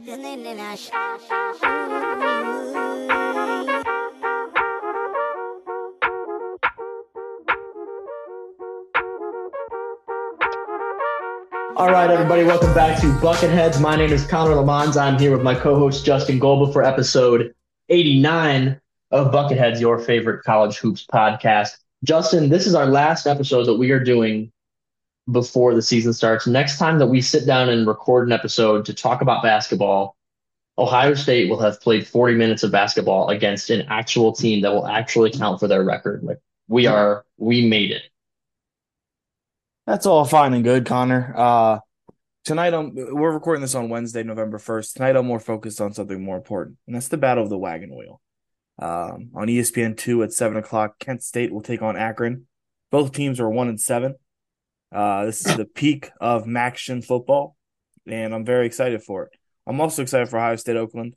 All right, everybody, welcome back to Bucketheads. My name is Connor Lamons. I'm here with my co-host Justin Goebel for episode 89 of Bucketheads, your favorite college hoops podcast. Justin, this is our last episode that we are doing before the season starts. Next time that we sit down and record an episode to talk about basketball, Ohio State will have played 40 minutes of basketball against an actual team that will actually count for their record. Like we made it. That's all fine and good, Connor. Tonight we're recording this on Wednesday, November 1st. Tonight I'm more focused on something more important, and that's the Battle of the Wagon Wheel. On ESPN2 at 7 o'clock, Kent State will take on Akron. Both teams are 1-7. This is the peak of MACtion football, and I'm very excited for it. I'm also excited for Ohio State, Oakland,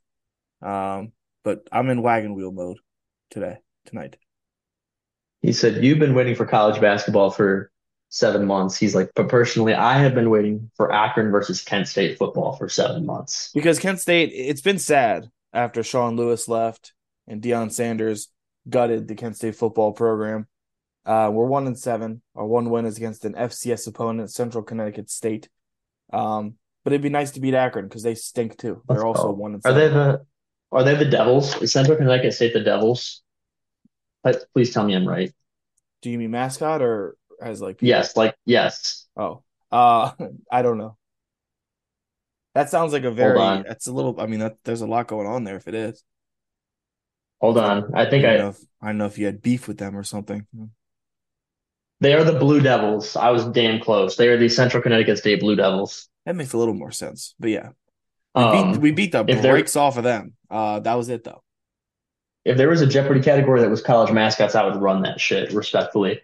but I'm in wagon wheel mode tonight. He said, you've been waiting for college basketball for 7 months. He's like, but personally, I have been waiting for Akron versus Kent State football for 7 months. Because Kent State, it's been sad after Sean Lewis left and Deion Sanders gutted the Kent State football program. We're 1-7. Our one win is against an FCS opponent, Central Connecticut State. But it'd be nice to beat Akron because they stink too. They're also 1-7. Are they the Devils? Is Central Connecticut State the Devils? Please tell me I'm right. Do you mean mascot or as like people? Yes. Oh, I don't know. That sounds like that's a little, I mean, there's a lot going on there if it is. Hold on. I don't know if you had beef with them or something. They are the Blue Devils. I was damn close. They are the Central Connecticut State Blue Devils. That makes a little more sense. But yeah, we beat the brakes off of them. That was it though. If there was a Jeopardy category that was college mascots, I would run that shit respectfully.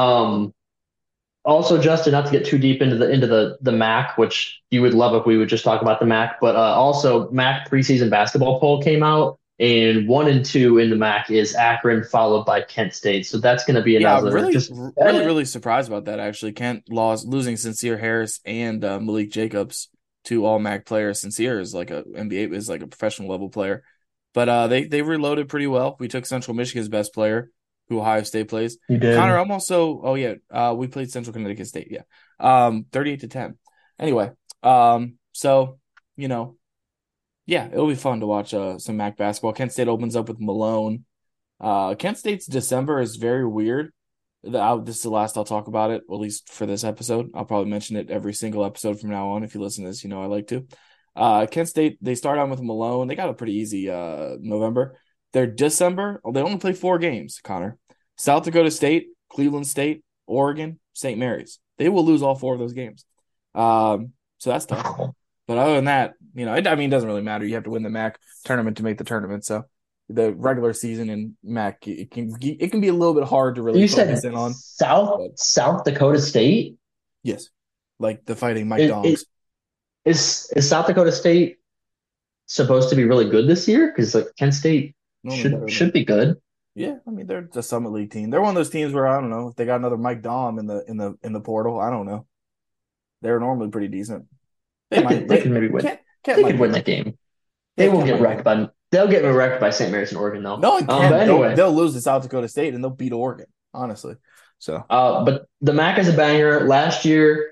Also, Justin, not to get too deep into the MAC, which you would love if we would just talk about the MAC, but also MAC preseason basketball poll came out, and 1 and 2 in the MAC is Akron, followed by Kent State. So that's going to be another. Yeah, really surprised about that actually. Kent losing Sincere Harris and Malik Jacobs, 2 all MAC players. Sincere is like is like a professional level player, but they reloaded pretty well. We took Central Michigan's best player, who Ohio State plays. You did. Connor, I'm also, we played Central Connecticut State, 38-10. Anyway, so, it'll be fun to watch some MAC basketball. Kent State opens up with Malone. Kent State's December is very weird. This is the last I'll talk about it, at least for this episode. I'll probably mention it every single episode from now on. If you listen to this, I like to. Kent State, they start out with Malone. They got a pretty easy November. Their December, they only play 4 games, Connor. South Dakota State, Cleveland State, Oregon, St. Mary's. They will lose all 4 of those games. So that's tough. But other than that, it doesn't really matter. You have to win the MAC tournament to make the tournament. So the regular season in MAC, it can be a little bit hard to really focus in on. South Dakota State? Yes. Like the Fighting Mike Dogs. Is South Dakota State supposed to be really good this year? Because Kent State should be good. Yeah, they're the Summit League team. They're one of those teams where I don't know if they got another Mike Dom in the portal. I don't know. They're normally pretty decent. They can maybe win. They could win that game. They'll get wrecked by St. Mary's and Oregon though. No, but anyway, they'll lose to South Dakota State and they'll beat Oregon. Honestly, so. But the MAC is a banger. Last year,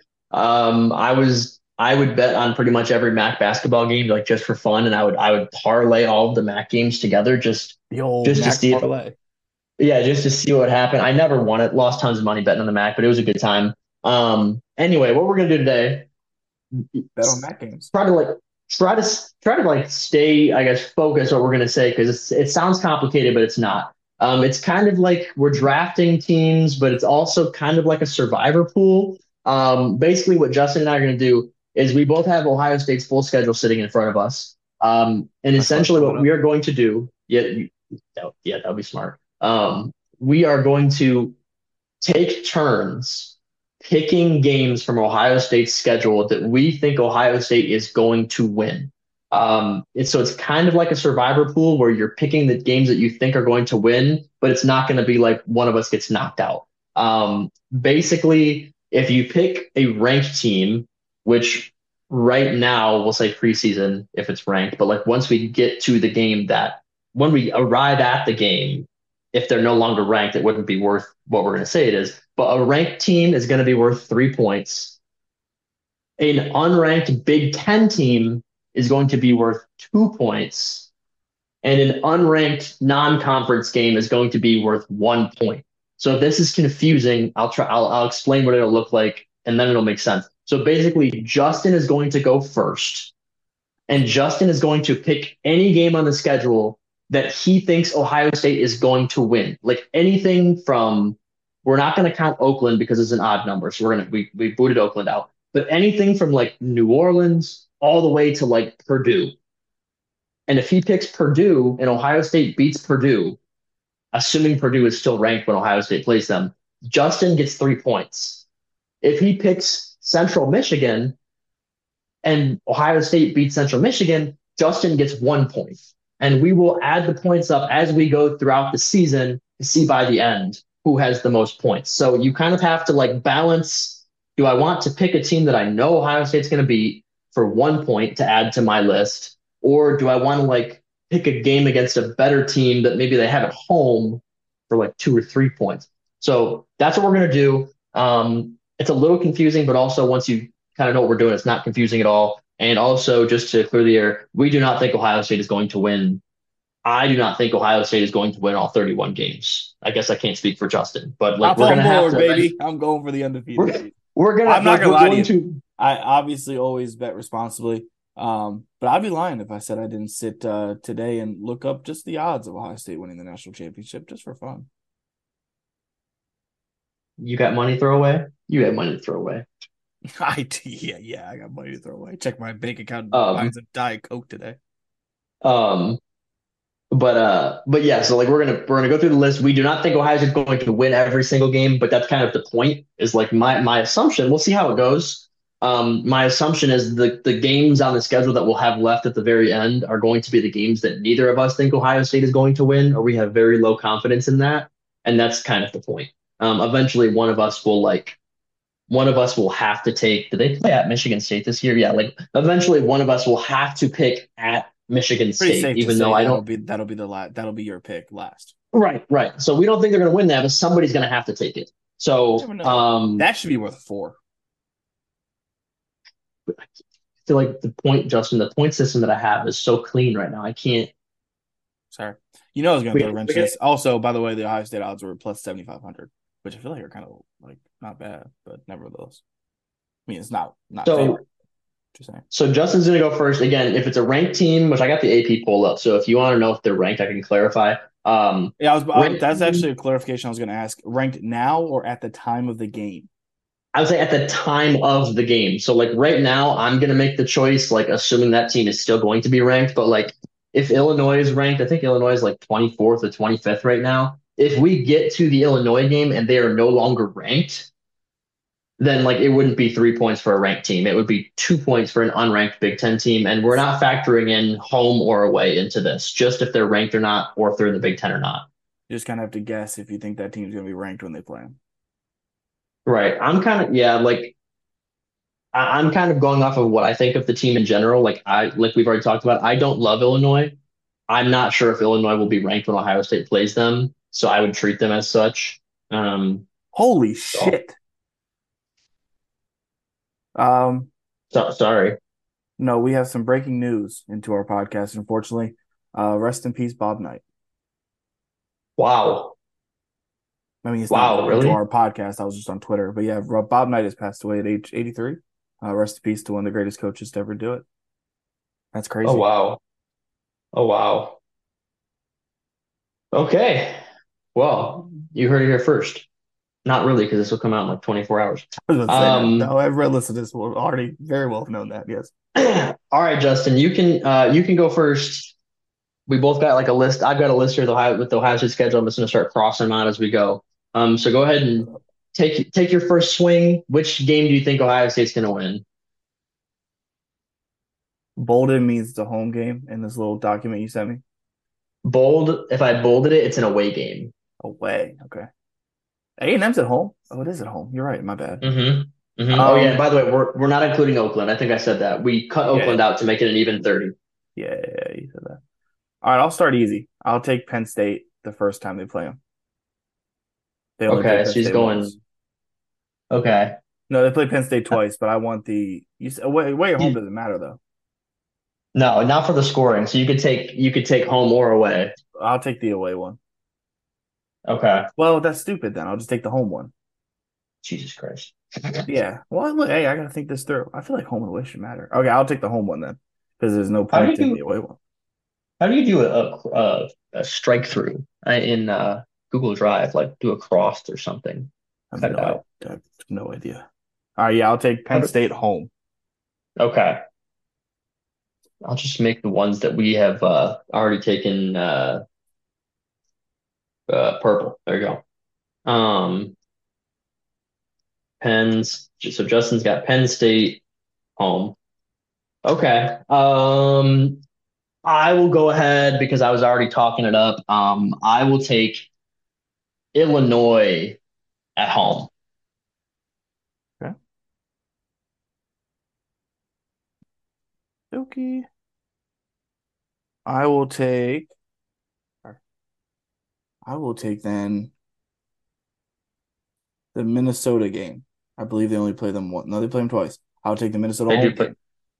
I would bet on pretty much every MAC basketball game, just for fun, and I would parlay all of the MAC games together just to see parlay. Just to see what happened. I never won it, lost tons of money betting on the MAC, but it was a good time. Anyway, what we're gonna do today? Bet on MAC games. Try to stay, I guess, focus what we're gonna say because it sounds complicated, but it's not. It's kind of like we're drafting teams, but it's also kind of like a survivor pool. Basically, what Justin and I are gonna do is we both have Ohio State's full schedule sitting in front of us. And essentially what we are going to do, that'll be smart. We are going to take turns picking games from Ohio State's schedule that we think Ohio State is going to win. So it's kind of like a survivor pool where you're picking the games that you think are going to win, but it's not going to be like one of us gets knocked out. Basically, if you pick a ranked team, which right now, we'll say preseason if it's ranked, but like once we get to the game that when we arrive at the game, if they're no longer ranked, it wouldn't be worth what we're going to say it is. But a ranked team is going to be worth 3 points. An unranked Big Ten team is going to be worth 2 points. And an unranked non-conference game is going to be worth 1 point. So if this is confusing, I'll explain what it'll look like and then it'll make sense. So basically, Justin is going to go first, and Justin is going to pick any game on the schedule that he thinks Ohio State is going to win. Like anything from, we're not going to count Oakland because it's an odd number, so we booted Oakland out. But anything from like New Orleans all the way to like Purdue. And if he picks Purdue and Ohio State beats Purdue, assuming Purdue is still ranked when Ohio State plays them, Justin gets 3 points. If he picks Central Michigan and Ohio State beats Central Michigan, Justin gets 1 point. And we will add the points up as we go throughout the season to see by the end who has the most points. So you kind of have to like balance, do I want to pick a team that I know Ohio State's going to beat for 1 point to add to my list? Or do I want to like pick a game against a better team that maybe they have at home for like 2 or 3 points? So that's what we're going to do. It's a little confusing, but also once you kind of know what we're doing, it's not confusing at all. And also, just to clear the air, we do not think Ohio State is going to win. I do not think Ohio State is going to win all 31 games. I guess I can't speak for Justin, but like I'm on board, baby. I'm going for the undefeated. We're gonna. I'm not gonna lie to you. To... I obviously always bet responsibly. But I'd be lying if I said I didn't sit today and look up just the odds of Ohio State winning the national championship just for fun. You got money to throw away? You have money to throw away. I got money to throw away. Check my bank account. Buy some Diet Coke today. But yeah. So like we're gonna go through the list. We do not think Ohio State's going to win every single game, but that's kind of the point. Is like my assumption. We'll see how it goes. My assumption is the games on the schedule that we'll have left at the very end are going to be the games that neither of us think Ohio State is going to win, or we have very low confidence in that, and that's kind of the point. Eventually, one of us will have to take. Did they play at Michigan State this year? Yeah, like eventually one of us will have to pick at Michigan State, even though I don't. That'll be your pick last. Right. So we don't think they're going to win that, but somebody's going to have to take it. So that should be worth 4. I feel like the point system that I have is so clean right now. I can't. Sorry. I was going to throw a wrench in this. Also, by the way, the Ohio State odds were plus 7,500, which I feel like are kind of like not bad, but nevertheless. I mean, it's not so, favorite. So Justin's going to go first. Again, if it's a ranked team, which I got the AP poll up, so if you want to know if they're ranked, I can clarify. That's actually a clarification I was going to ask. Ranked now or at the time of the game? I would say at the time of the game. So like right now, I'm going to make the choice, like assuming that team is still going to be ranked. But like if Illinois is ranked, I think Illinois is like 24th or 25th right now. If we get to the Illinois game and they are no longer ranked, then like it wouldn't be 3 points for a ranked team. It would be 2 points for an unranked Big Ten team. And we're not factoring in home or away into this, just if they're ranked or not, or if they're in the Big Ten or not. You just kind of have to guess if you think that team's going to be ranked when they play them. Right. I'm kind of going off of what I think of the team in general. Like we've already talked about, I don't love Illinois. I'm not sure if Illinois will be ranked when Ohio State plays them, so I would treat them as such. Holy shit. Sorry. No, we have some breaking news into our podcast, unfortunately. Rest in peace, Bob Knight. Wow. I mean, it's not really our podcast. I was just on Twitter. But yeah, Bob Knight has passed away at age 83. Rest in peace to one of the greatest coaches to ever do it. That's crazy. Oh, wow. Okay. Well, you heard it here first. Not really, because this will come out in like 24 hours. No, everyone listening to this will already very well have known that, yes. All right, Justin, you can go first. We both got like a list. I've got a list here with the Ohio State schedule. I'm just going to start crossing them out as we go. So go ahead and take your first swing. Which game do you think Ohio State's going to win? Bolded means it's a home game in this little document you sent me. Bold. If I bolded it, it's an away game. Away. Okay. A&M's at home. Oh, it is at home. You're right. My bad. Mm-hmm. Oh yeah, and Um, by the way, we're not including Oakland. I think I said that. We cut yeah, Oakland out to make it an even 30. yeah, you said that. All right, I'll start easy. I'll take Penn State the first time they play them. They only play Okay, Penn so he's State once. going okay. No, they play Penn State twice, but I want the you away or home You, doesn't matter though. no, not for the scoring. So you could take home or away. I'll take the away one. Okay. Well, that's stupid then. I'll just take the home one. Jesus Christ. Yeah. Well, look, hey, I gotta think this through. I feel like home and away should matter. Okay, I'll take the home one then, because there's no How do point you taking the do away one. how do you do a strike through in Google Drive? Like do a cross or something. I have Cut it no idea. out. I have no idea. All right, yeah, I'll take How Penn do, State home. okay. I'll just make the ones that we have already taken purple. There you go. So Justin's got Penn State home. Okay. I will go ahead because I was already talking it up. I will take Illinois at home. Okay. Okay. I will take. I will take then the Minnesota game. I believe they only play them once. No, they play them twice. I'll take the Minnesota They do home play. game.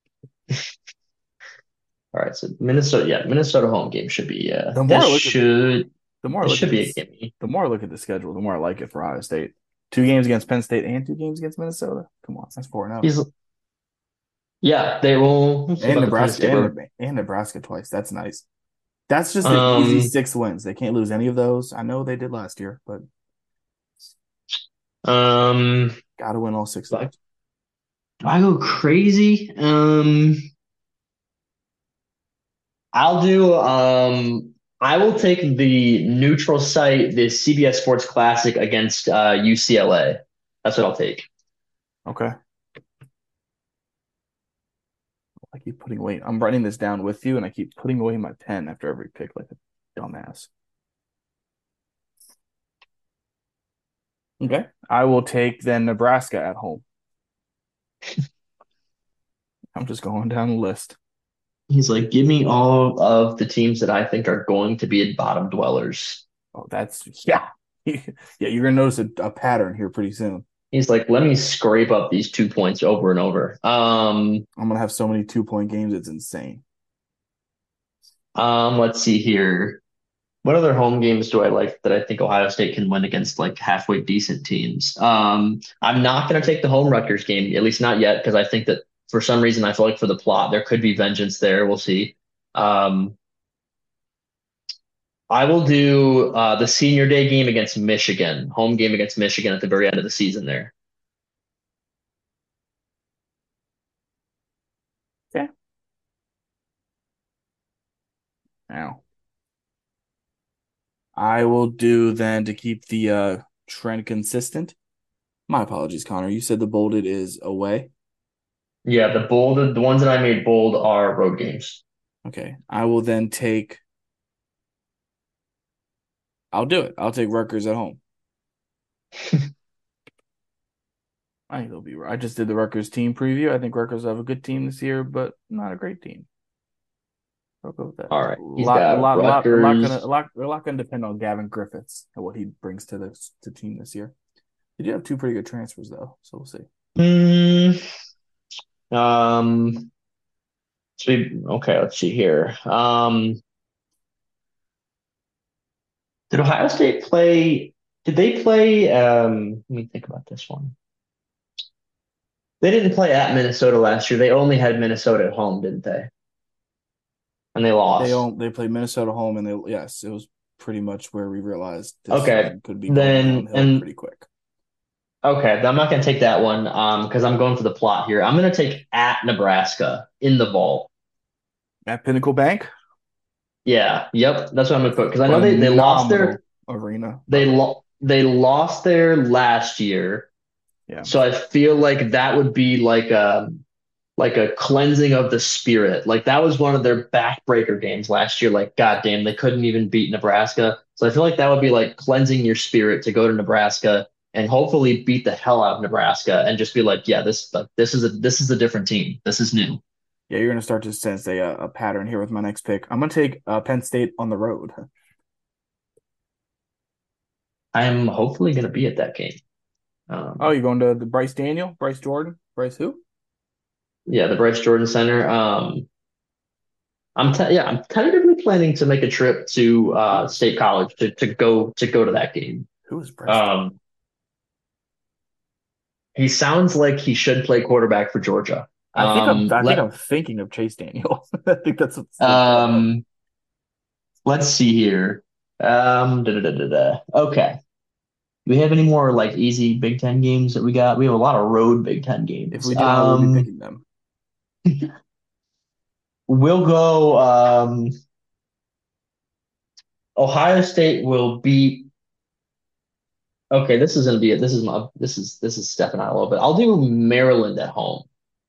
All right, so Minnesota, yeah, Minnesota home game should be The more this I look at should the more I this look should at be a this, gimme. the more I look at the schedule, the more I like it for Ohio State. 2 games against Penn State and 2 games against Minnesota. Come on, that's 4-0. He's yeah, they will. We'll see And about the Penn Nebraska State one. and Nebraska twice. That's nice. That's just the easy Um, 6 wins. They can't lose any of those. I know they did last year, but um, got to win all 6 do of I, those. do I go crazy? I'll do I will take the neutral site, the CBS Sports Classic against UCLA. That's what I'll take. Okay. I keep putting away. I'm writing this down with you, and I keep putting away my pen after every pick like a dumbass. Okay. I will take then Nebraska at home. I'm just going down the list. He's like, give me all of the teams that I think are going to be bottom dwellers. Oh, that's yeah. Yeah, you're gonna notice a pattern here pretty soon. He's like, let me scrape up these 2 points over and over. I'm gonna have so many 2 point games, it's insane. Let's see here. What other home games do I like that I think Ohio State can win against like halfway decent teams? I'm not going to take the home Rutgers game, at least not yet, because I think that for some reason I feel like for the plot there could be vengeance there. We'll see. Um, I will do the senior day game against Michigan, home game against Michigan at the very end of the season there. Okay. Now I will do then to keep the trend consistent. My apologies, Connor. You said the bolded is away. Yeah, the ones that I made bold are road games. Okay. I will then take. I'll do it. I'll take Rutgers at home. I think they'll be right. I just did the Rutgers team preview. I think Rutgers have a good team this year, but not a great team. I'll go with that. All right, he's got Rutgers. A lot gonna depend on Gavin Griffiths and what he brings to the team this year. They do have 2 pretty good transfers though, so we'll see. Hmm. Um. Okay, let's see here. Did Ohio State play? Did they play? Let me think about this one. They didn't play at Minnesota last year. They only had Minnesota at home, didn't they? And they lost. They played Minnesota home, and it was pretty much where we realized this Okay, season could be going then downhill and pretty quick. okay, I'm not gonna take that one because I'm going for the plot here. I'm gonna take at Nebraska in the vault. At Pinnacle Bank, Yeah, yep, that's what I'm gonna put because I know they lost phenomenal their arena, by the way. they lost their last year. Yeah. So I feel like that would be like a cleansing of the spirit. Like that was one of their backbreaker games last year. Like goddamn, they couldn't even beat Nebraska. So I feel like that would be like cleansing your spirit to go to Nebraska and hopefully beat the hell out of Nebraska and just be like, yeah, this is a different team. This is new. Yeah, you're gonna start to sense a pattern here with my next pick. I'm gonna take Penn State on the road. I am hopefully going to be at that game. Oh, Um, you going to the Bryce Jordan, Bryce who? yeah, the Bryce Jordan Center. I'm tentatively planning to make a trip to Who is State College to go to that game. who is Bryce Jordan? Um, he sounds like he should play quarterback for Georgia. I think Let I'm thinking of Chase Daniel. I think that's what's going on. um, let's see here. Da, da, da, da, da. Okay. Do we have any more like easy Big Ten games that we got? We have a lot of road Big Ten If games. we do, I will be picking them. We'll go. Ohio State will beat. Okay, this is gonna be it. This is stepping out a little bit. I'll do Maryland at home.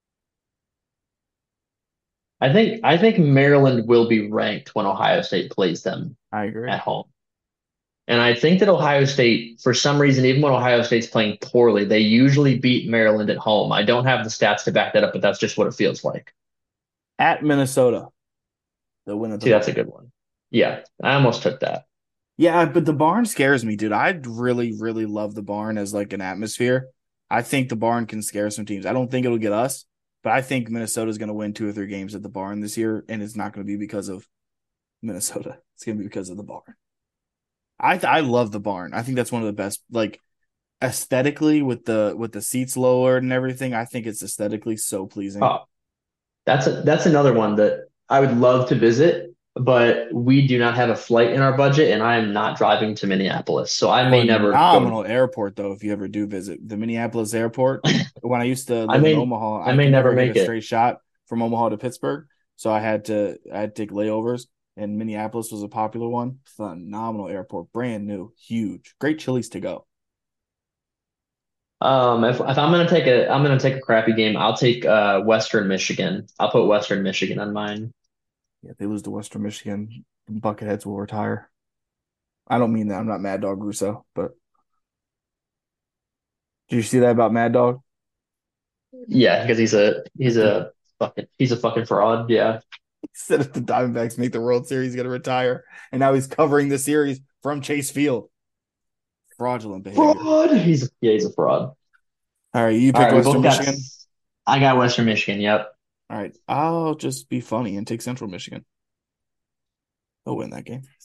I think Maryland will be ranked when Ohio State plays them I agree. at home. And I think that Ohio State, for some reason, even when Ohio State's playing poorly, they usually beat Maryland at home. I don't have the stats to back that up, but that's just what it feels like. At Minnesota, they'll win at the See, that's a barn. good one. Yeah, I almost took that. Yeah, but the barn scares me, dude. I really, really love the barn as like an atmosphere. I think the barn can scare some teams. I don't think it'll get us, but I think Minnesota's going to win 2 or 3 games at the barn this year, and it's not going to be because of Minnesota. It's going to be because of the barn. I love the barn. I think that's one of the best, like aesthetically with the seats lowered and everything. I think it's aesthetically so pleasing. Oh, that's another one that I would love to visit, but we do not have a flight in our budget, and I am not driving to Minneapolis, so I may never go. Phenomenal airport though, if you ever do visit the Minneapolis airport. When I used to I live in may Omaha, I I may could never never get a make it. straight shot from Omaha to Pittsburgh, so I had to take layovers, and Minneapolis was a popular one. Phenomenal airport, brand new, huge, great Chili's to go. If I'm gonna take a crappy game, I'll take Western Michigan. I'll put Western Michigan on mine. Yeah, if they lose to Western Michigan, Bucketheads will retire. I don't mean that. I'm not Mad Dog Russo, but did you see that about Mad Dog? Yeah, because he's a fucking fraud. Yeah. He said if the Diamondbacks make the World Series, he's going to retire. And now he's covering the series from Chase Field. Fraudulent behavior. Fraud. He's a fraud. All right, you All picked right, we both Western got. Michigan. I got Western Michigan. Yep. All right, I'll just be funny and take Central Michigan. They'll win that game.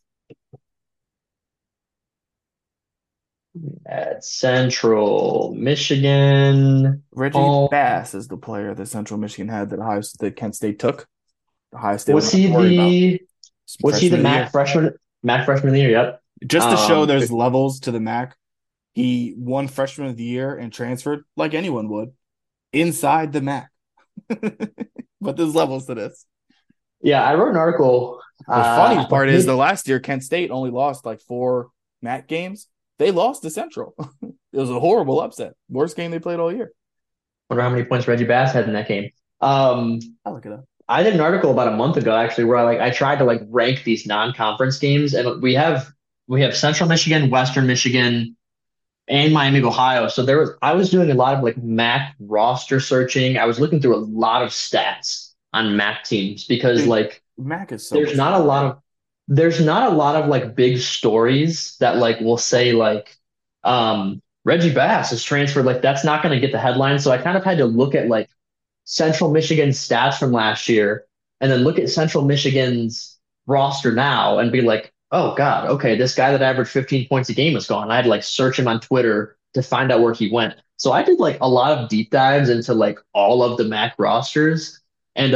At Central Michigan. Reggie Oh, Bass is the player that Central Michigan had that Kent State took. Ohio State will was not have he to worry about. the was he Freshman the of the year. Mac freshman of the year? Yep. Just to show Um, there's levels to the MAC, he won Freshman of the Year and transferred like anyone would inside the MAC. But there's levels to this. yeah, I wrote an article. The funny part is the Maybe, last year Kent State only lost like 4 MAC games. They lost to Central. It was a horrible upset. Worst game they played all year. wonder how many points Reggie Bass had in that game. Um, I'll look it up. I did an article about a month ago actually where I tried to like rank these non-conference games, and we have Central Michigan, Western Michigan, and Miami of Ohio. So I was doing a lot of like MAC roster searching. I was looking through a lot of stats on MAC teams because Dude, like MAC is so there's much not a fun, lot man. of there's not a lot of like big stories that like will say like Reggie Bass is transferred. Like that's not going to get the headline. So I kind of had to look at like Central Michigan's stats from last year and then look at Central Michigan's roster now and be like, oh God, okay, this guy that averaged 15 points a game is gone. I had to like search him on Twitter to find out where he went. So I did like a lot of deep dives into like all of the MAC rosters. And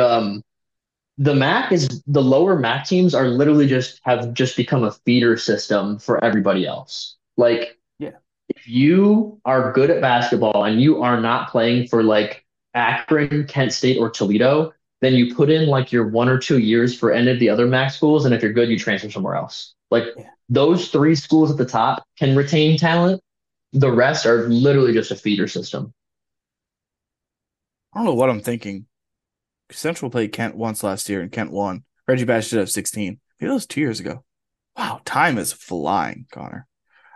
the lower MAC teams are literally have just become a feeder system for everybody else. Like Yeah. if you are good at basketball and you are not playing for like Akron, Kent State, or Toledo, then you put in like your 1 or 2 years for any of the other MAC schools, and if you're good, you transfer somewhere else. Like Yeah. those three schools at the top can retain talent. The rest are literally just a feeder system. I don't know what I'm thinking. Central played Kent once last year and Kent won. Reggie Bash should have 16. Maybe that was 2 years ago. Wow, time is flying, Connor.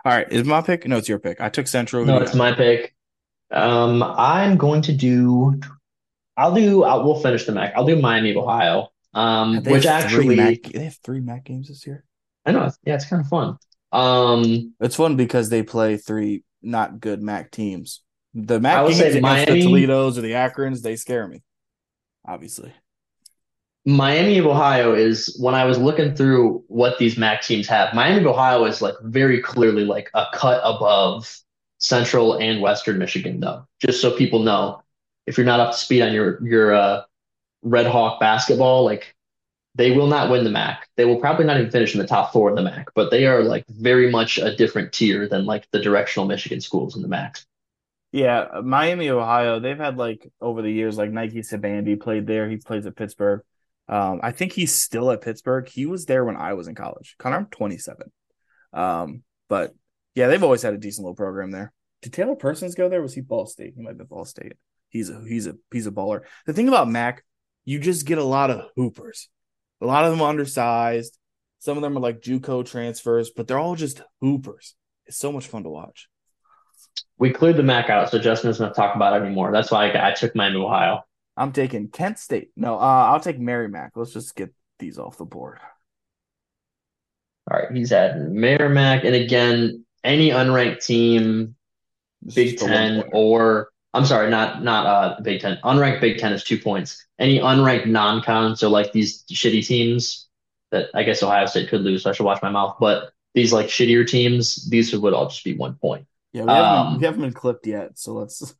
All right, is my pick? No, it's your pick. I took Central. Who do No, you it's got? my pick. I'm going to do. We'll finish the MAC. I'll do Miami of Ohio. Which actually, They have three MAC games this year. I know. Yeah, it's kind of fun. Um, It's fun because they play three not good MAC teams. The I MAC will games say against the Toledos or the Akrons, they scare me, obviously. Miami of Ohio is when I was looking through what these MAC teams have. Miami of Ohio is like very clearly like a cut above Central and Western Michigan, though. Just so people know, if you're not up to speed on your Red Hawk basketball, like they will not win the MAC. They will probably not even finish in the top four in the MAC, but they are like very much a different tier than like the directional Michigan schools in the MAC. Yeah, Miami, Ohio, they've had like over the years, like Nike Sabandi played there. He plays at Pittsburgh. I think he's still at Pittsburgh. He was there when I was in college. Connor, I'm 27. But yeah, they've always had a decent little program there. Did Taylor Persons go there? Was he Ball State? He might be Ball State. He's a baller. The thing about Mac, you just get a lot of hoopers. A lot of them are undersized. Some of them are like JUCO transfers, but they're all just hoopers. It's so much fun to watch. We cleared the MAC out, so Justin doesn't have to talk about it anymore. That's why I took Miami of Ohio. I'm taking Kent State. No, I'll take Merrimack. Let's just get these off the board. All right, he's at Merrimack, and again, any unranked team, It's Big just a one Ten, pointer. or I'm sorry, not Big Ten. Unranked Big Ten is 2 points. Any unranked non-con, so like these shitty teams that I guess Ohio State could lose, so I should watch my mouth. But these like shittier teams, these would all just be 1 point. Yeah, we Um, haven't been clipped yet, so let's.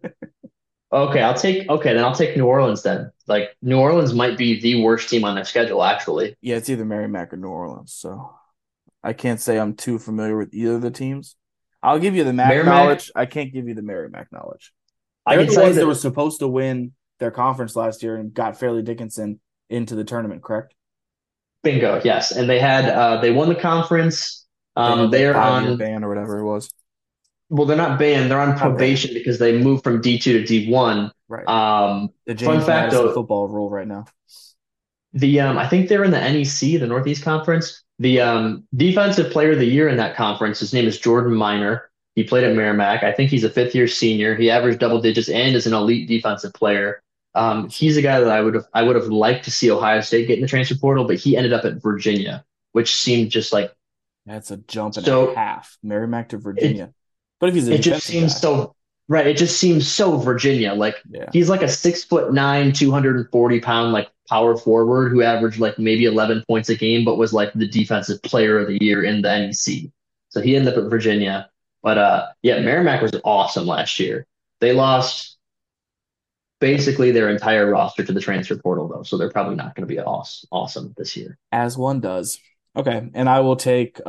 okay, then I'll take New Orleans then. Like New Orleans might be the worst team on their schedule, actually. Yeah, it's either Merrimack or New Orleans. So I can't say I'm too familiar with either of the teams. I'll give you the Mac Merrimack, knowledge. I can't give you the Merrimack knowledge. I They're can the tell you ones that were that supposed to win their conference last year and got Fairleigh Dickinson into the tournament, correct? bingo, yes, and they won the conference. But they had that They're 5 year on ban or whatever it was. Well, they're not banned. They're on Not banned. probation because they moved from D2 to D1. Right. The Fun James fact Madison though, football rule right now. I think they're in the NEC, the Northeast Conference. The defensive player of the year in that conference, his name is Jordan Miner. He played at Merrimack. I think he's a fifth year senior. He averaged double digits and is an elite defensive player. He's a guy that I would have liked to see Ohio State get in the transfer portal, but he ended up at Virginia, which seemed just like That's a jump and a so. half. Merrimack to It Virginia. But if he's a it just defensive seems guy, so right. It just seems so Virginia. Like yeah. he's like a 6'9", 240 pound like power forward who averaged like maybe 11 points a game, but was like the defensive player of the year in the NEC. So he ended up at Virginia. But yeah, Merrimack was awesome last year. They lost basically their entire roster to the transfer portal though, so they're probably not going to be awesome this year. As one does. Okay, and I will take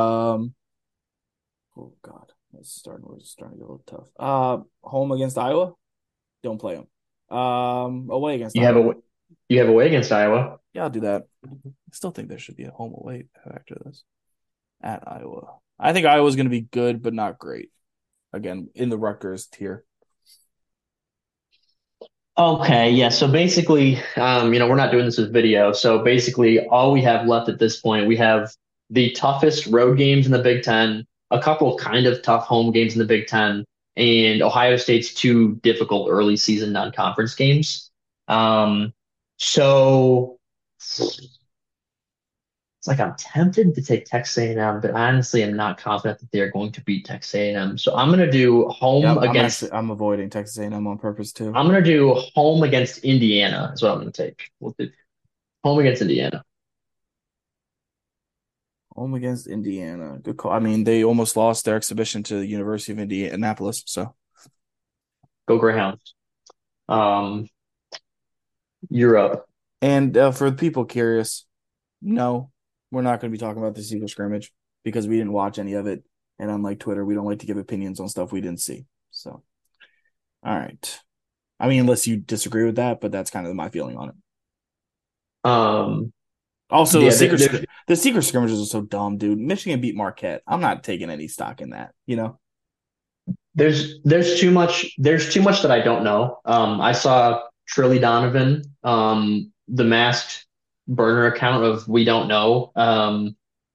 oh God, we're starting to get a little tough. Home against Iowa. Don't play them. Away against You have Iowa. a you have away against Iowa. Yeah, I'll do that. I still think there should be a home away after this at Iowa. I think Iowa's going to be good, but not great. Again, in the Rutgers tier. Okay, yeah. So basically, we're not doing this as video. So basically, all we have left at this point, we have the toughest road games in the Big Ten, a couple kind of tough home games in the Big Ten, and Ohio State's two difficult early season non-conference games. Um, so it's like I'm tempted to take Texas A&M, but honestly, I'm not confident that they're going to beat Texas A&M. So Yep, I'm avoiding Texas A&M on purpose too. I'm gonna do home against Indiana is what I'm gonna take. We'll do home against Indiana. Home against Indiana. Good call. I mean, they almost lost their exhibition to the University of Indianapolis. So Go Greyhounds. Um, Europe. And for the people curious, no, we're not going to be talking about the secret scrimmage because we didn't watch any of it. And unlike Twitter, we don't like to give opinions on stuff we didn't see. So, all right. I mean, unless you disagree with that, but that's kind of my feeling on it. Um, Also, yeah, the secret scrimmages are so dumb, dude. Michigan beat Marquette. I'm not taking any stock in that, you know? there's too much that I don't know. I saw Trilly Donovan, the masked burner account of We Don't Know.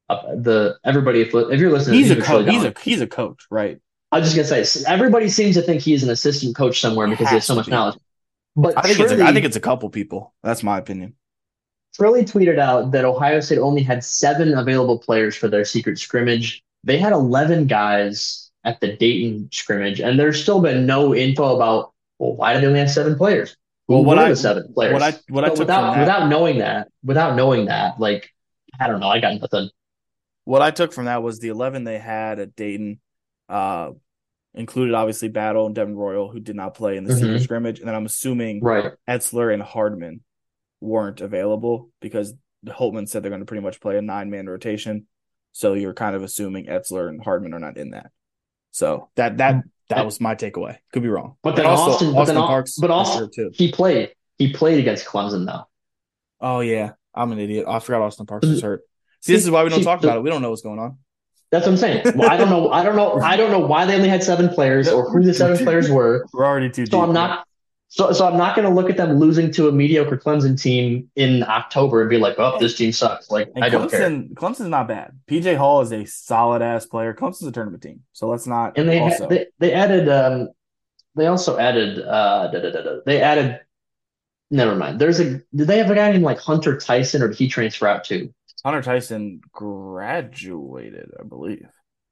The everybody, if you're listening, He's a he's coach. really down. He's a coach, right? I was just gonna say everybody seems to think he's an assistant coach somewhere He because he has has so to much be. knowledge. But I think it's a couple people. That's my opinion. Trilly tweeted out that Ohio State only had 7 available players for their secret scrimmage. They had 11 guys at the Dayton scrimmage, and there's still been no info about, well, why did they only have 7 players? Well, Who were the 7 players? what I So took from that without knowing that, like, I don't know, I got nothing. what I took from that was the 11 they had at Dayton, uh, included obviously Battle and Devin Royal, who did not play in the secret Hmm. scrimmage, and then I'm assuming Right. Etzler and Hardman weren't available because Holtman said they're going to pretty much play a 9-man rotation. So you're kind of assuming Etzler and Hardman are not in that. So that was my takeaway. Could be wrong. But And then also Austin, Austin Parks but is also hurt too. he played. He played against Clemson though. Oh yeah, I'm an idiot. I forgot Austin Parks was hurt. See, this is why we don't See, talk about it. We don't know what's going on. that's what I'm saying. Well, I don't know. I don't know why they only had 7 players or who the 7 players were. We're already too So deep. I'm not. So I'm not going to look at them losing to a mediocre Clemson team in October and be like, "Oh, this team sucks." Like And I don't care. Clemson's not bad. PJ Hall is a solid ass player. Clemson's a tournament team, so let's not. And they added. They also added. They added. Never mind. Did they have a guy named like Hunter Tyson, or did he transfer out too? Hunter Tyson graduated, I believe.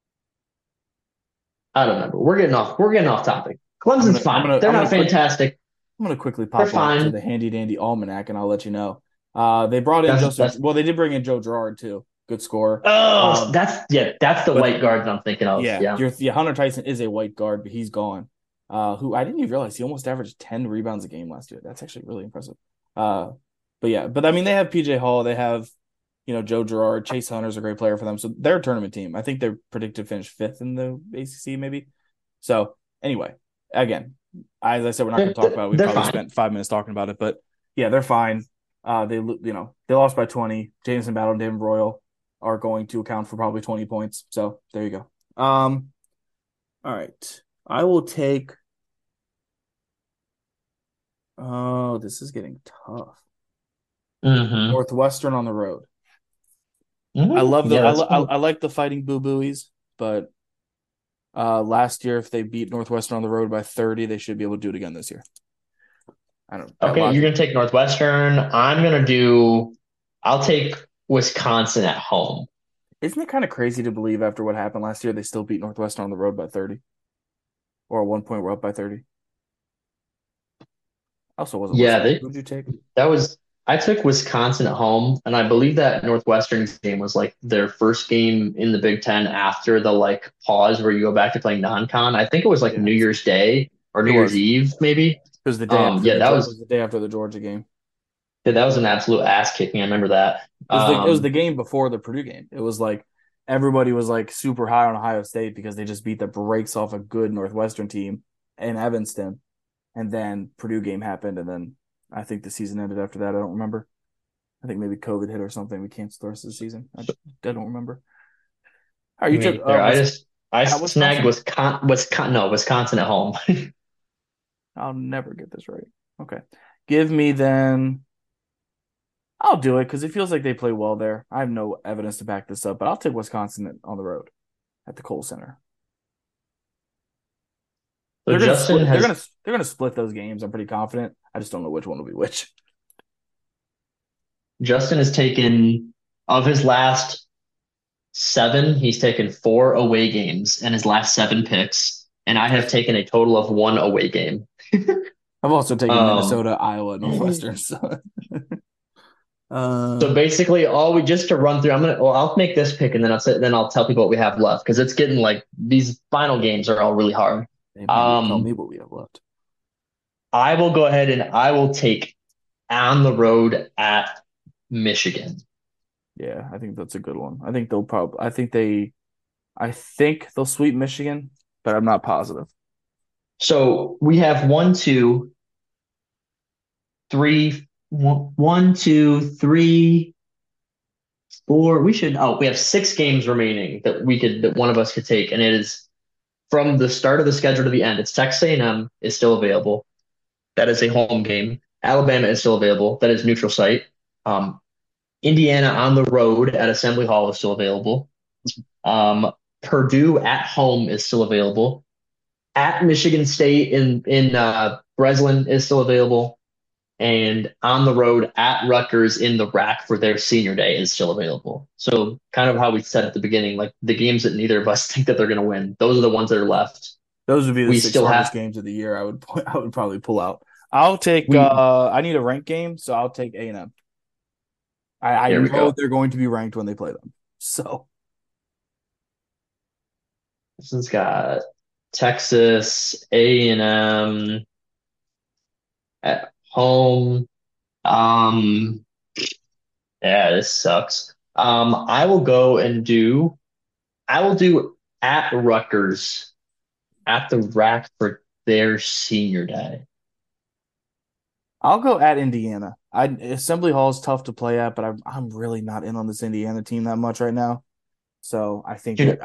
I don't remember. We're getting off topic. Clemson's fine. They're not fantastic. I'm gonna quickly They're pop over to fine. the handy dandy almanac, and I'll let you know. They brought in That's Joseph. that's Well, they did bring in Joe Girard too. Good score. oh that's the But white guard that I'm thinking of. yeah, Yeah. Hunter Tyson is a white guard, but he's gone. Who I didn't even realize he almost averaged 10 rebounds a game last year. That's actually really impressive. But yeah, but I mean they have PJ Hall, they have Joe Girard, Chase Hunter's a great player for them, so they're a tournament team. I think they're predicted to finish 5th in the ACC, maybe. So anyway, again, as I said, we're not going to talk about it. We probably spent 5 minutes talking about it, but yeah, they're fine. They lost by 20. Jameson Battle and David Royal are going to account for probably 20 points. So there you go. All right. I will take. Oh, this is getting tough. Mm-hmm. Northwestern on the road. Mm-hmm. I love the. Yeah, I like the Fighting Boo Buoys, but last year if they beat Northwestern on the road by 30, they should be able to do it again this year. I don't. okay. You're gonna take Northwestern. I'll take Wisconsin at home. Isn't it kind of crazy to believe after what happened last year they still beat Northwestern on the road by 30, or at one point we're up by 30? Also wasn't. Yeah, Who'd you take? I took Wisconsin at home, and I believe that Northwestern's game was like their first game in the Big Ten after the like pause where you go back to playing non-con. I think it was like Yeah. New Year's Day or New Year's Eve, maybe. It was the day after Yeah, it was the day after the Georgia game. that was an absolute ass kicking. I remember that. It was the game before the Purdue game. It was like everybody was like super high on Ohio State because they just beat the brakes off a good Northwestern team in Evanston, and then Purdue game happened, and then I think the season ended after that. I don't remember. I think maybe COVID hit or something. We canceled the rest of the season. I don't remember. All right, you took. I snagged Wisconsin at home. I'll never get this right. Okay, give me then. I'll do it because it feels like they play well there. I have no evidence to back this up, but I'll take Wisconsin on the road at the Kohl Center. So they're gonna split those games. I'm pretty confident. I just don't know which one will be which. Justin has taken, of his last 7, he's taken 4 away games in his last 7 picks, and I have taken a total of 1 away game. I've also taken Minnesota, Iowa, Northwestern. So basically, just to run through, I'll make this pick and then I'll tell people what we have left because it's getting like these final games are all really hard. Tell me what we have left. I will go ahead and I will take on the road at Michigan. Yeah, I think that's a good one. I think they'll sweep Michigan, but I'm not positive. So we have 1, 2, 3, 1, 2, 3, 4. We have 6 games remaining that one of us could take, and it is from the start of the schedule to the end. It's Texas A&M is still available. That is a home game. Alabama is still available. That is neutral site. Indiana on the road at Assembly Hall is still available. Purdue at home is still available. At Michigan State in Breslin is still available. And on the road at Rutgers in the RAC for their senior day is still available. So kind of how we said at the beginning, like the games that neither of us think that they're going to win, those are the ones that are left. Those would be the We six still hardest have games of the year. I would probably pull out. I'll take. we I need a ranked game, so I'll take A&M. I There we know go. they're going to be ranked when they play them. So This has got Texas A&M at home. Um, yeah, this sucks. I will go and do. I will do at Rutgers at the RAC for their senior day. I'll go at Indiana. Assembly Hall is tough to play at, but I'm really not in on this Indiana team that much right now. So I think Dude, that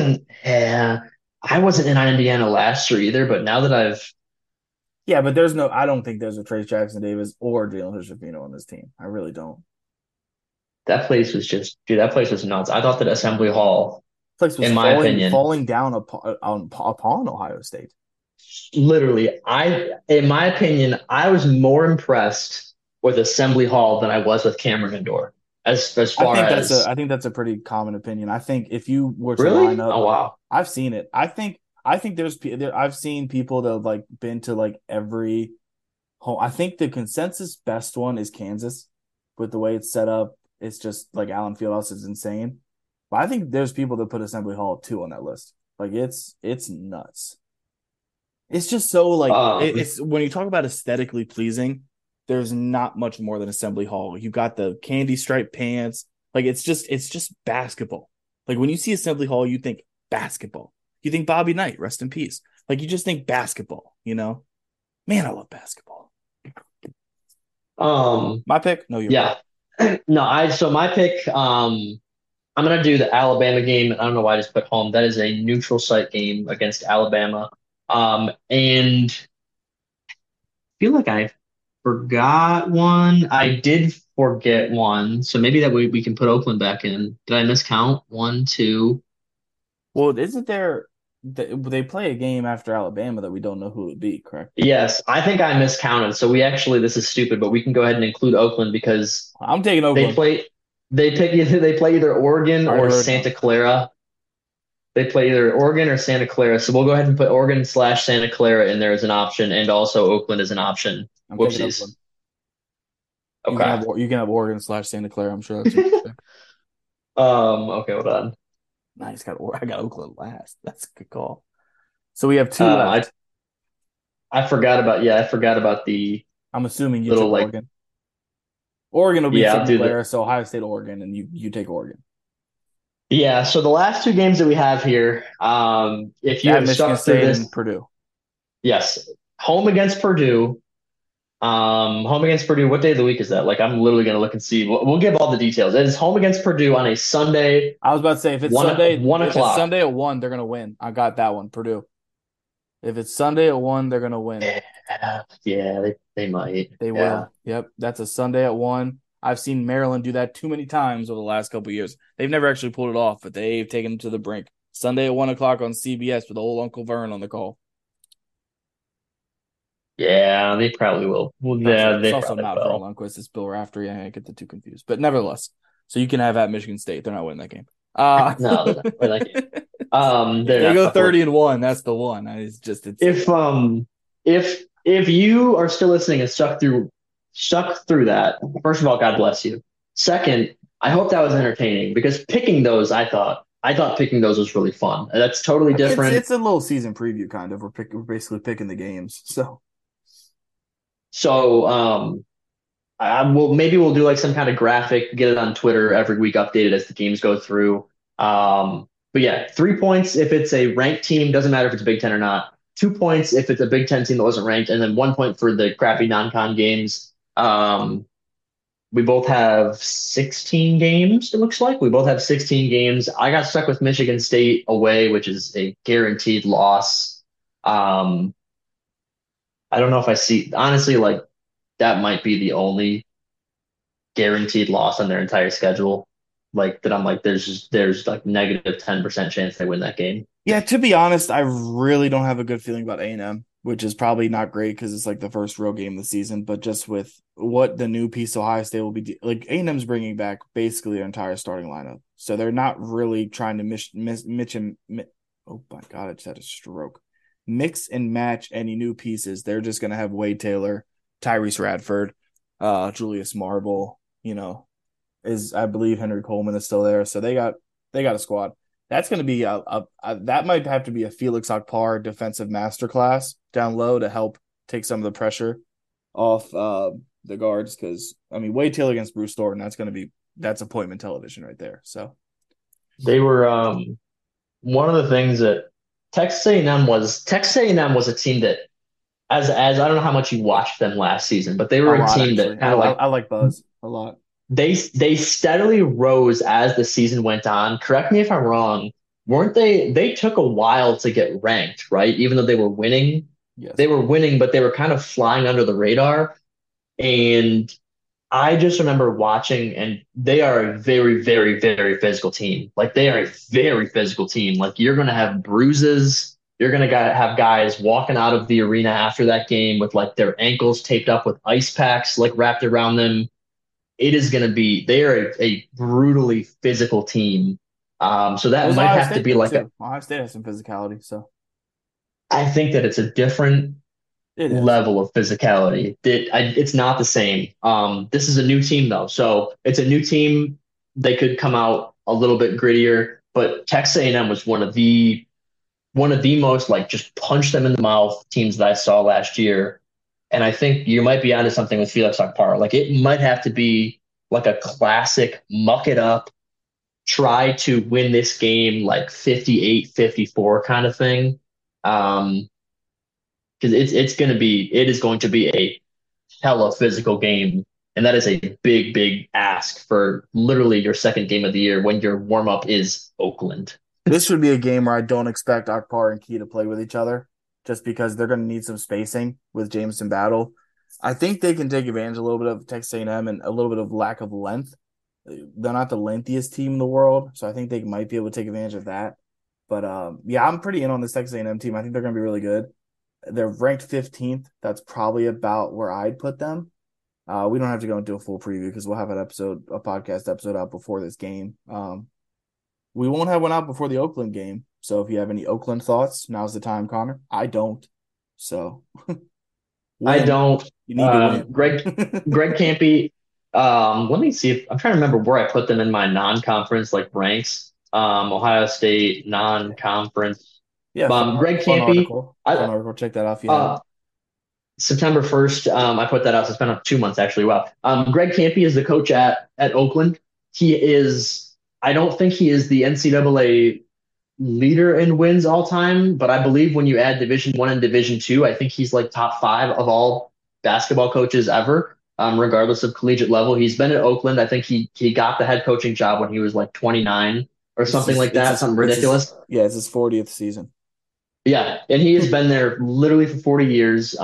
I wasn't in on Indiana last year either, but now that I've yeah, but there's no. I don't think there's a Trace Jackson Davis or Jalen Hood-Schifino on this team. I really don't. that place was just, dude, that place was nuts. I thought that Assembly Hall, Place was in my opinion, falling down upon Ohio State. literally, in my opinion, I was more impressed with Assembly Hall than I was with Cameron Indoor. As far as I think that's a pretty common opinion. I think if you were to line really, up, oh wow, I've seen it. I think I've seen people that have like been to like every home. I think the consensus best one is Kansas with the way it's set up. It's just like Allen Fieldhouse is insane. But I think there's people that put Assembly Hall 2 on that list. Like it's nuts. It's just so like um, it's when you talk about aesthetically pleasing, there's not much more than Assembly Hall. You got the candy striped pants. Like it's just basketball. Like when you see Assembly Hall, you think basketball. You think Bobby Knight, rest in peace. Like you just think basketball, you know? Man, I love basketball. My pick? No, your pick. yeah, no, so my pick, I'm gonna do the Alabama game. I don't know why I just put home. That is a neutral site game against Alabama. And feel like I forgot one. I did forget one, so maybe that we can put Oakland back in. Did I miscount? One, two. Well, isn't there they play a game after Alabama that we don't know who it would be, correct? Yes, I think I miscounted. So we actually, this is stupid, but we can go ahead and include Oakland because I'm taking they Oakland. play. They play either Oregon Already or wrote it down. Santa Clara. They play either Oregon or Santa Clara. So we'll go ahead and put Oregon/Santa Clara in there as an option, and also Oakland as an option. I'm taking Whoopsies. Oakland. Okay. You can have Oregon slash Santa Clara. I'm sure that's interesting. Okay, hold on. Nice, I got Oakland last. That's a good call. So we have two Um, I left. I forgot about I forgot about the I'm assuming you little took like Oregon. Oregon will be yeah, I'll Santa do the Clara, so Ohio State, Oregon, and you take Oregon. yeah. So the last two games that we have here, if you At have Michigan stuck through State this, and Purdue. yes, home against Purdue. Home against Purdue. What day of the week is that? Like, I'm literally gonna look and see. We'll give all the details. It is home against Purdue on a Sunday, I was about to say one if it's o'clock. Sunday at 1, they're gonna win. I got that one, Purdue. If it's Sunday at 1, they're gonna win. Yeah, yeah, they might. They Yeah, will. Yep, that's a Sunday at 1. I've seen Maryland do that too many times over the last couple of years. They've never actually pulled it off, but they've taken them to the brink. Sunday at 1 o'clock on CBS with old Uncle Vern on the call. yeah, they probably will. Well, yeah, It's they also probably not Vern will. Lundquist. It's Bill Raftery. I get the two confused, but nevertheless. So you can have at Michigan State. They're not winning that game. No, they're not. We're like, If they're they not go fucking with. 30-1, that's the one. It's just it's If you are still listening and stuck through that, first of all, God bless you. Second, I hope that was entertaining because picking those, I thought picking those was really fun. And that's totally different. it's a little season preview kind of. We're basically picking the games. So So I will maybe we'll do like some kind of graphic, get it on Twitter every week, updated as the games go through. But yeah, 3 points if it's a ranked team, doesn't matter if it's Big Ten or not. 2 points if it's a Big Ten team that wasn't ranked, and then 1 point for the crappy non-con games. We both have 16 games, it looks like. We both have 16 games. I got stuck with Michigan State away, which is a guaranteed loss. Um, I don't know if I see, honestly, like that might be the only. guaranteed loss on their entire schedule. Like that, I'm like, there's like negative 10% chance they win that game. Yeah, to be honest, I really don't have a good feeling about A&M, which is probably not great because it's like the first real game of the season. But just with what the new piece Ohio State will be like, A&M's bringing back basically their entire starting lineup, so they're not really trying to oh my god, I just had a stroke. Mix and match any new pieces. They're just gonna have Wade Taylor, Tyrese Radford, Julius Marble. Is I believe Henry Coleman is still there, so they got a squad. That's going to be that might have to be a Felix Akpar defensive masterclass down low to help take some of the pressure off the guards because I mean Wade Taylor against Bruce Thornton that's appointment television right there. So They were one of the things that Texas A&M was a team that as I don't know how much you watched them last season, but they a were a lot team actually. that I, kind of I, like I like Buzz a lot. they steadily rose as the season went on. Correct me if I'm wrong. Weren't they? They took a while to get ranked, right? Even though Yes, they were winning, but they were kind of flying under the radar. And I just remember watching, and they are a very, very, very physical team. Like they are a very physical team. Like you're going to have bruises. You're going to have guys walking out of the arena after that game with like their ankles taped up with ice packs like wrapped around them. It is going to be, they are a brutally physical team. So it that was might Ohio have to State be though like too. Ohio State has some physicality, so I think that it's a different it is. level of physicality. It's not the same. This is a new team though, so it's a new team. They could come out a little bit grittier, but Texas A&M was one of the most like just punch them in the mouth teams that I saw last year. And I think you might be onto something with Felix Akpar. Like it might have to be like a classic muck it up, try to win this game like 58-54 kind of thing. Um, because it is going to be a hella physical game. And that is a big, big ask for literally your second game of the year when your warm up is Oakland. This should be a game where I don't expect Akpar and Key to play with each other, just because they're going to need some spacing with Jameson Battle. I think they can take advantage a little bit of Texas A&M and a little bit of lack of length. They're not the lengthiest team in the world, so I think they might be able to take advantage of that. But yeah, I'm pretty in on this Texas A&M team. I think they're going to be really good. They're ranked 15th. That's probably about where I'd put them. We don't have to go into a full preview because we'll have a podcast episode out before this game. We won't have one out before the Oakland game. So if you have any Oakland thoughts, now's the time, Connor. I don't. So I win. don't. You need to win. Greg Campy. Let me see if I'm trying to remember where I put them in my non-conference like ranks. Ohio State non-conference. Yeah, Greg fun Campy. article. Fun I article. Check that out if you haven't. uh, September 1st. I put that out. So it's been up 2 months actually. Wow. Greg Campy is the coach at Oakland. He is. I don't think he is the NCAA leader in wins all time, but I believe when you add Division 1 and Division 2, I think he's like top five of all basketball coaches ever, regardless of collegiate level. He's been at Oakland. I think he got the head coaching job when he was like 29 or something like that, something ridiculous. It's his 40th season. Yeah, and he has been there literally for 40 years.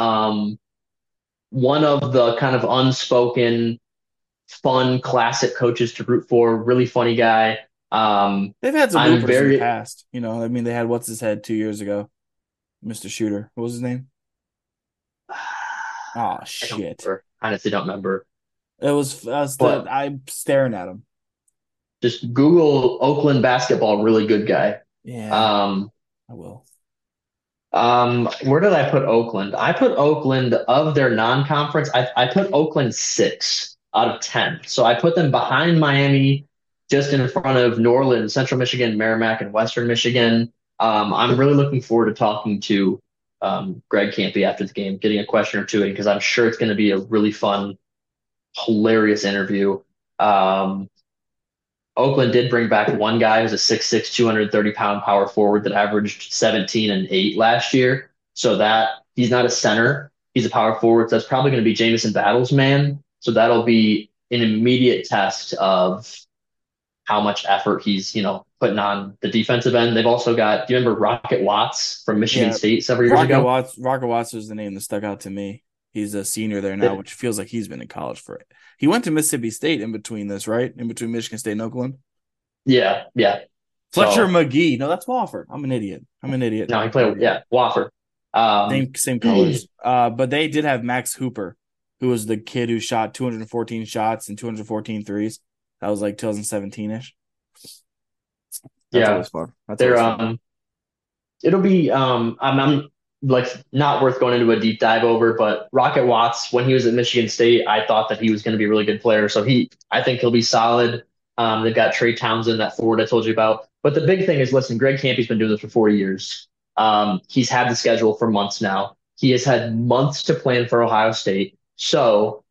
One of the kind of unspoken, fun, classic coaches to root for. Really funny guy. They've had some I'm bloopers in the very. past. I mean, they had what's his head 2 years ago, Mr. Shooter. What was his name? Oh I don't shit! remember. Honestly, don't remember. But I'm staring at him. just Google Oakland basketball, really good guy. Yeah, Um, I will. where did I put Oakland? I put Oakland of their non-conference. I put Oakland 6 out of 10. So I put them behind Miami, just in front of New Orleans, Central Michigan, Merrimack, and Western Michigan. I'm really looking forward to talking to Greg Campy after the game, getting a question or two in because I'm sure it's going to be a really fun, hilarious interview. Um, Oakland did bring back one guy who's a 6'6", 230-pound power forward that averaged 17 and 8 last year. So that he's not a center. He's a power forward. So that's probably going to be Jamison Battles' man. So that'll be an immediate test of how much effort he's, putting on the defensive end. They've also got, do you remember Rocket Watts from Michigan Yeah, State several years ago? Rocket Watts was the name that stuck out to me. He's a senior there now, They- which feels like he's been in college for it. He went to Mississippi State in between this, right? In between Michigan State and Oakland. yeah, yeah. Fletcher So McGee. No, that's Wofford. I'm an idiot. I'm an idiot. no, he I'm an played, idiot. yeah, Wofford. Same colors. But they did have Max Hooper, who was the kid who shot 214 shots and 214 threes. That was like 2017 ish. That's Yeah, always fun. That's they're always fun. it'll be I'm like not worth going into a deep dive over, but Rocket Watts, when he was at Michigan State, I thought that he was going to be a really good player. So I think he'll be solid. They've got Trey Townsend, that forward I told you about. But the big thing is, listen, Greg Campy's been doing this for 4 years. He's had the schedule for months now. He has had months to plan for Ohio State. So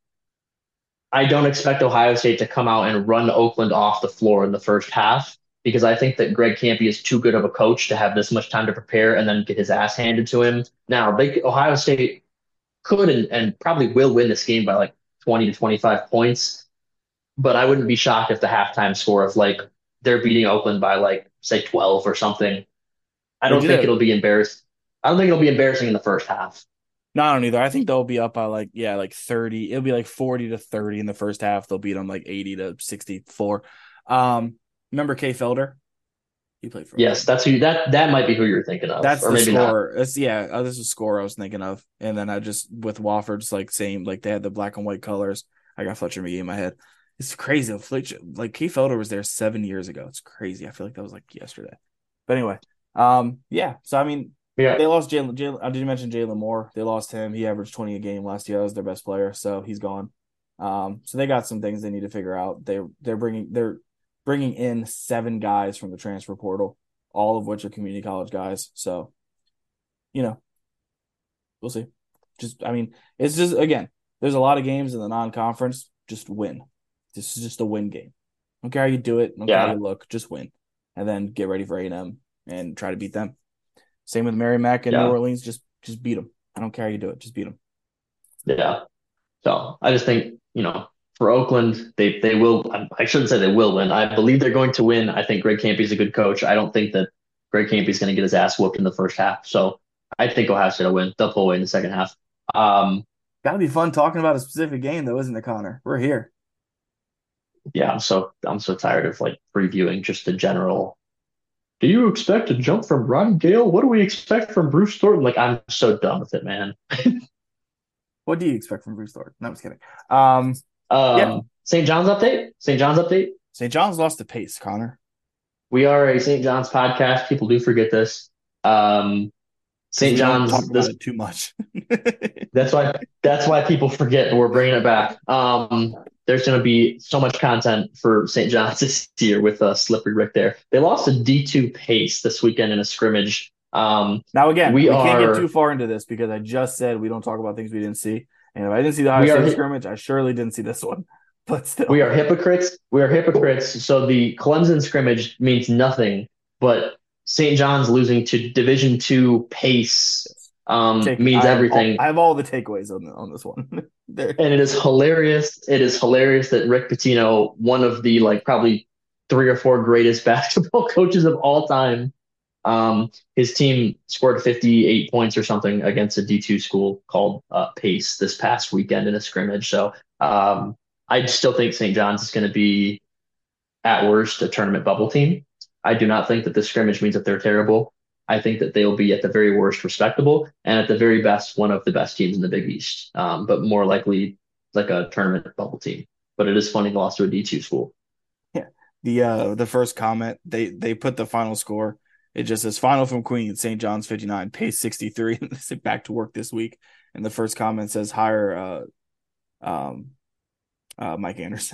I don't expect Ohio State to come out and run Oakland off the floor in the first half because I think that Greg Campy is too good of a coach to have this much time to prepare and then get his ass handed to him. Now, Ohio State could and probably will win this game by like 20 to 25 points, but I wouldn't be shocked if the halftime score of like they're beating Oakland by like say 12 or something. I They don't did think it. it'll be embarrassed. I don't think it'll be embarrassing in the first half. No, I don't either. I think they'll be up by like 30. It'll be like 40 to 30 in the first half. They'll beat them like 80 to 64. Remember Kay Felder? He played for Yes, Oakland. that's who that might be who you're thinking of, That's or the maybe not. score. This is a score I was thinking of. And then I just with Wofford, just like same, like they had the black and white colors. I got Fletcher McGee in my head. It's crazy. Fletcher, like Kay Felder was there 7 years ago. It's crazy. I feel like that was like yesterday. But anyway, yeah. So I mean, Yeah, they lost Jalen. I did mention Jalen Moore. They lost him. He averaged 20 a game last year. That was their best player, so he's gone. So they got some things they need to figure out. They're bringing in 7 guys from the transfer portal, all of which are community college guys. So, you know, we'll see. Just, I mean, it's just again, there's a lot of games in the non-conference. Just win. This is just a win game. Don't care how you do it. Don't care how yeah, you look. Just win, and then get ready for A&M and try to beat them. Same with Merrimack and New yeah, Orleans. Just beat them. I don't care how you do it. Just beat them. yeah. So I just think, for Oakland, they will. I shouldn't say they will win. I believe they're going to win. I think Greg Campy's a good coach. I don't think that Greg Campy's going to get his ass whooped in the first half. So I think Ohio State will win. They'll pull away in the second half. Um, Gotta be fun talking about a specific game, though, isn't it, Connor? We're here. yeah, I'm so tired of like previewing just the general. Do you expect a jump from Ron Gale? What do we expect from Bruce Thornton? Like I'm so done with it, man. What do you expect from Bruce Thornton? No, I'm just kidding. Yeah, St. John's update. St. John's update. St. John's lost the pace, Connor. We are a St. John's podcast. People do forget this. Because St. we don't talk John's about this it too much. that's why people forget we're bringing it back. There's going to be so much content for St. John's this year with Slippery Rick there. They lost a D2 pace this weekend in a scrimmage. Now, again, We we can't get too are far into this because I just said we don't talk about things we didn't see. And if I didn't see the Ohio we State are scrimmage, I surely didn't see this one. But we still, are hypocrites. We are hypocrites. So the Clemson scrimmage means nothing, but St. John's losing to Division II pace take means everything. I have all the takeaways on this one. There, And it is hilarious. It is hilarious that Rick Pitino, one of the like probably 3 or 4 greatest basketball coaches of all time, his team scored 58 points or something against a D2 school called Pace this past weekend in a scrimmage. So I still think St. John's is going to be at worst a tournament bubble team. I do not think that the scrimmage means that they're terrible. I think that they'll be at the very worst respectable and at the very best one of the best teams in the Big East, but more likely like a tournament bubble team. But it is funny they lost to a D2 school. yeah. The first comment they put the final score. It just says final from Queens, St. John's 59, pace 63. And they say back to work this week. And the first comment says hire Mike Anderson.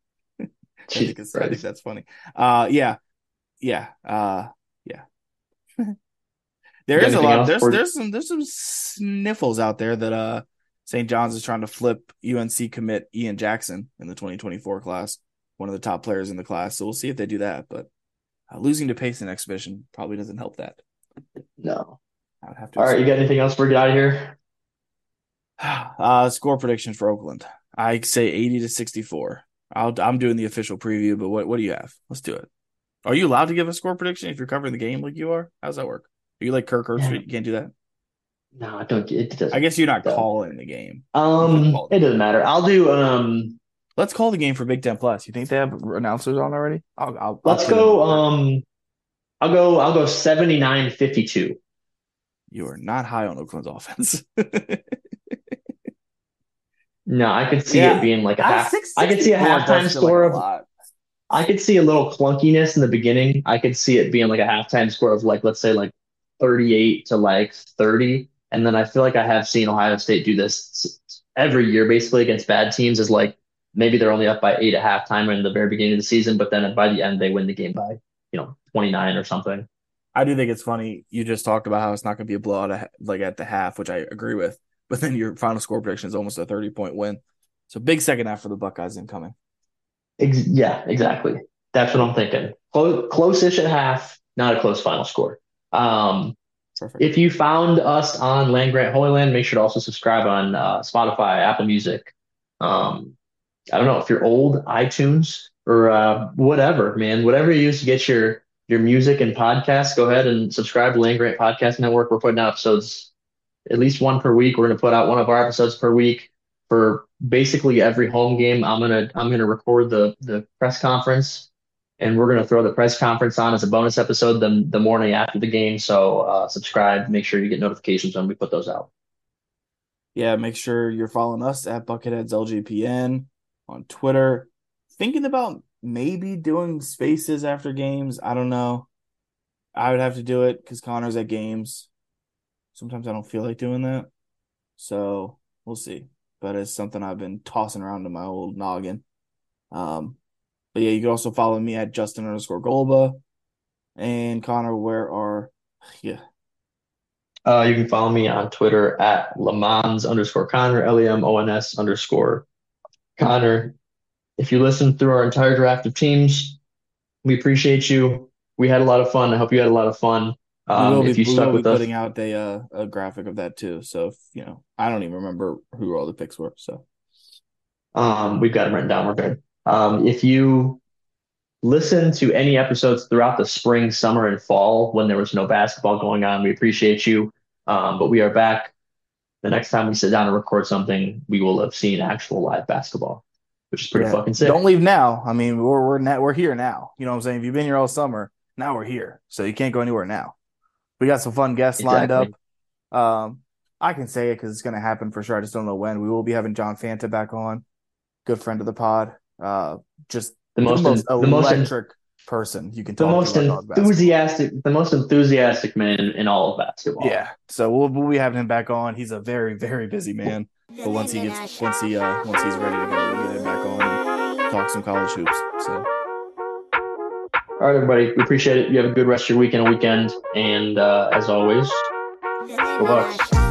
I think that's funny. Yeah. Yeah. Yeah. There Got is a anything lot. else? There's some sniffles out there that St. John's is trying to flip UNC commit Ian Jackson in the 2024 class, one of the top players in the class. So we'll see if they do that. But losing to Pace in exhibition probably doesn't help that. No. I would have to All right, you assume. got anything else before we get out of here? Score prediction for Oakland. I say 80 to 64. I'm doing the official preview, but what do you have? Let's do it. Are you allowed to give a score prediction if you're covering the game like you are? How's that work? Are you like Kirk Herbstreit? Yeah. You can't do that? No, I don't. It I doesn't. guess you're not Uh, calling the game. You could call the it game. doesn't matter. I'll do. Let's call the game for Big Ten Plus. You think they have announcers on already? I'll Let's put in the go. order. I'll go 79-52. You are not high on Oakland's offense. No, I could see it Yeah, being like a half. I could see a 64 does halftime feel like a score of. lot. I could see a little clunkiness in the beginning. I could see it being like a halftime score of like, let's say like 38 to like 30. And then I feel like I have seen Ohio State do this every year basically against bad teams is like maybe they're only up by 8 at halftime or in the very beginning of the season, but then by the end they win the game by, 29 or something. I do think it's funny. You just talked about how it's not going to be a blowout like at the half, which I agree with. But then your final score prediction is almost a 30-point win. So big second half for the Buckeyes incoming. Yeah, exactly. That's what I'm thinking. Close-ish at half, not a close final score. Um, Perfect. If you found us on Land Grant Holy Land, make sure to also subscribe on Spotify, Apple Music. I don't know if you're old, iTunes or whatever, man, whatever you use to get your music and podcasts. Go ahead and subscribe to Land Grant Podcast Network. We're putting out episodes at least one per week. We're going to put out one of our episodes per week for basically every home game. I'm gonna record the press conference, and we're gonna throw the press conference on as a bonus episode the morning after the game. So subscribe. Make sure you get notifications when we put those out. Yeah, make sure you're following us at Bucketheads LGPN on Twitter. Thinking about maybe doing spaces after games. I don't know. I would have to do it because Connor's at games. Sometimes I don't feel like doing that. So we'll see. But it's something I've been tossing around in my old noggin. But yeah, you can also follow me at Justin_Golba. And Connor, yeah. You can follow me on Twitter at lemons_Connor, LEMONS_Connor. If you listened through our entire draft of teams, we appreciate you. We had a lot of fun. I hope you had a lot of fun. If you We will stuck be with us, putting out a graphic of that too. So if, I don't even remember who all the picks were. So we've got them written down. We're good. If you listen to any episodes throughout the spring, summer, and fall when there was no basketball going on, we appreciate you. But we are back. The next time we sit down and record something, we will have seen actual live basketball, which is pretty yeah, fucking don't sick. leave now. I mean, we're here now. You know what I'm saying? If you've been here all summer, now we're here. So you can't go anywhere now. We got some fun guests lined up. Exactly. I can say it because it's going to happen for sure. I just don't know when. We will be having John Fanta back on, good friend of the pod. Just The the most most the most electric person you can talk to about college basketball. the most enthusiastic man in all of basketball. Yeah, so we'll be having him back on. He's a very very busy man, but once he's ready to go, we'll get him back on and talk some college hoops. So All right, everybody, we appreciate it. You have a good rest of your weekend and weekend, and as always, go Bucks.